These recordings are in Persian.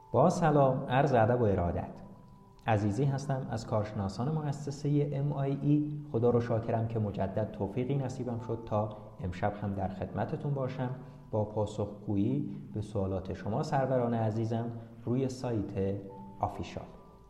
با سلام، عرض ادب و ارادت. عزیزی هستم از کارشناسان مؤسسه MIE. خدا رو شاکرم که مجدد توفیقی نصیبم شد تا امشب هم در خدمتتون باشم با پاسخگویی به سوالات شما سروران عزیزم روی سایت آفیشال.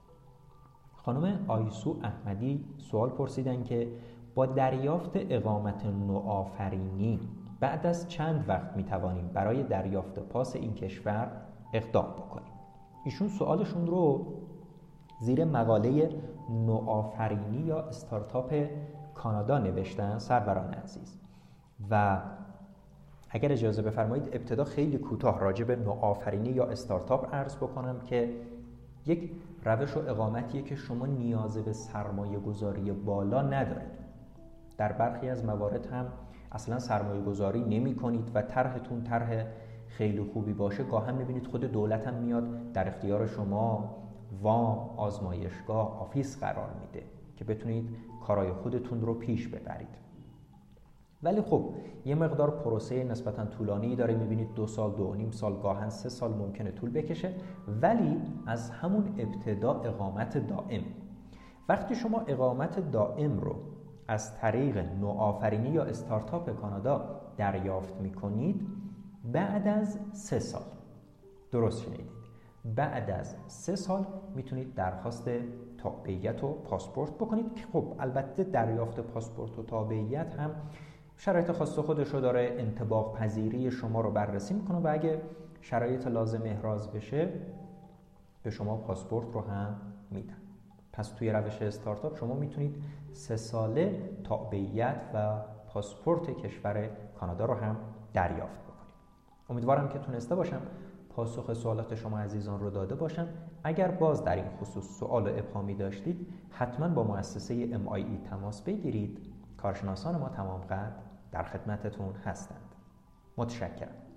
خانم آیسو احمدی سوال پرسیدن که با دریافت اقامت نوآفرینی بعد از چند وقت میتوانیم برای دریافت پاس این کشور اقدام بکنیم؟ ایشون سوالشون رو زیر مقاله نوآفرینی یا استارتاپ کانادا نوشتن سروران عزیز، و اگر اجازه بفرمایید ابتدا خیلی کوتاه راجع به نوآفرینی یا استارتاپ عرض بکنم که یک روش و اقامتیه که شما نیاز به سرمایه گذاری بالا ندارید. در برخی از موارد هم اصلا سرمایه گذاری نمی کنید و طرحتون طرح خیلی خوبی باشه، گاهی میبینید خود دولت هم میاد در اختیار شما وام، آزمایشگاه، آفیس قرار میده که بتونید کارهای خودتون رو پیش ببرید. ولی خب یه مقدار پروسه نسبتا طولانی داره، میبینید 2 سال، 2.5 سال، گاهن 3 سال ممکنه طول بکشه، ولی از همون ابتدا اقامت دائم. وقتی شما اقامت دائم رو از طریق نوآفرینی یا استارتاپ کانادا دریافت میکنید، بعد از 3 سال، درست شنیدید، بعد از 3 سال میتونید درخواست تابعیت و پاسپورت بکنید که خب البته دریافت پاسپورت و تابعیت هم شرایط خاص خودش رو داره، انطباق پذیری شما رو بررسی میکنه و اگه شرایط لازم احراز بشه به شما پاسپورت رو هم میدن. پس توی روش استارتاپ شما میتونید 3 ساله تابعیت و پاسپورت کشور کانادا رو هم دریافت بکنید. امیدوارم که تونسته باشم پاسخ سوالات شما عزیزان رو داده باشم. اگر باز در این خصوص سوال و ابهامی داشتید حتما با مؤسسه MIE تماس بگیرید. کارشناسان ما تمام قد در خدمتتون هستند. متشکرم.